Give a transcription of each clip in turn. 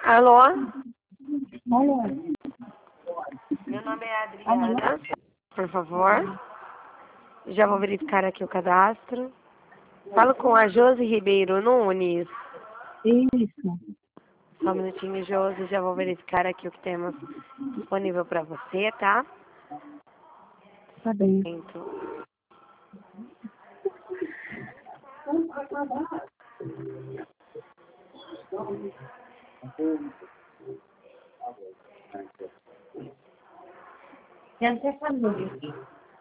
Alô? Alô? Meu nome é Adriana, por favor. Já vou verificar aqui o cadastro. Falo com a Josi Ribeiro Nunes. Isso. Só um minutinho, Josi. Já vou verificar aqui o que temos disponível para você, tá? Tá bem. Quero ter família aqui.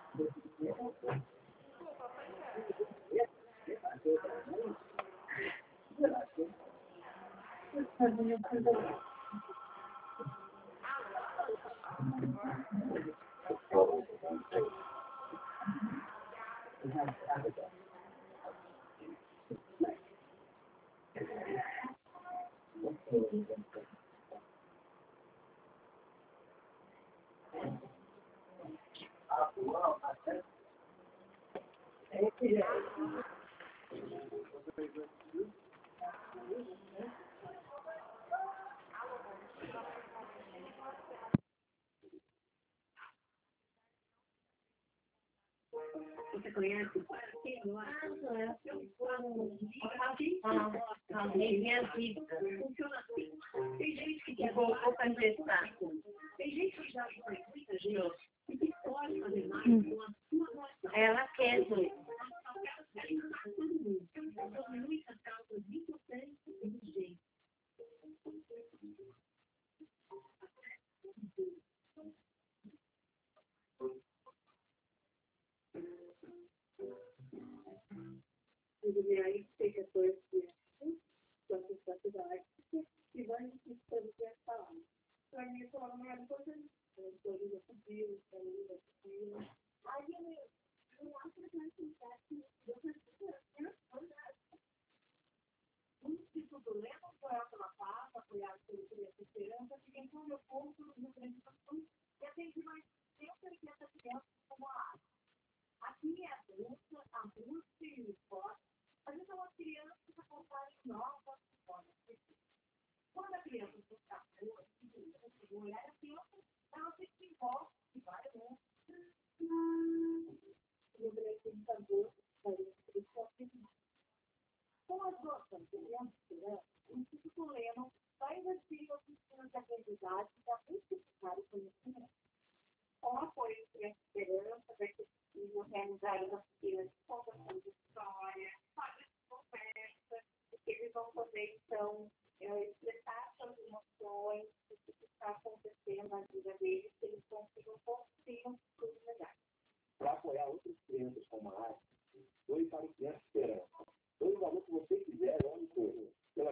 Você conhece? Funciona assim. Tem gente que quer voltar para testar. Tem gente que já faz muita gente e que pode fazer mais com a sua nossa. Ela quer ver. São muitas causas importantes e urgentes. Aí fica coisa da sociedade e vai fazer essa palavra. Para mim, essa palavra não é importante. Eu estou ali com Deus, eu estou ali com Deus. Aí eu acho que a gente muito problema apoiar pela paz, apoiar pela esperança, que quem come o ponto no grande pastor e atende mais sempre que essa criança como a água. Aqui é a busca e o esporte. A gente é uma criança que está contando novas formas. Quando a criança está boa, o olhar da criança, ela se desenvolve e vai longe. O grande educador com as nossas crianças, o Instituto Leno vai investir em oficinas de aprendizagem para multiplicar o conhecimento. Com o apoio de Criança Esperança, vai ser possível realizar as oficinas de contação de história, de conversa, porque eles vão poder, então, expressar suas emoções, o que está acontecendo na vida deles, que eles consigam construir um futuro melhor. Para apoiar outras crianças como a arte, doe para o criança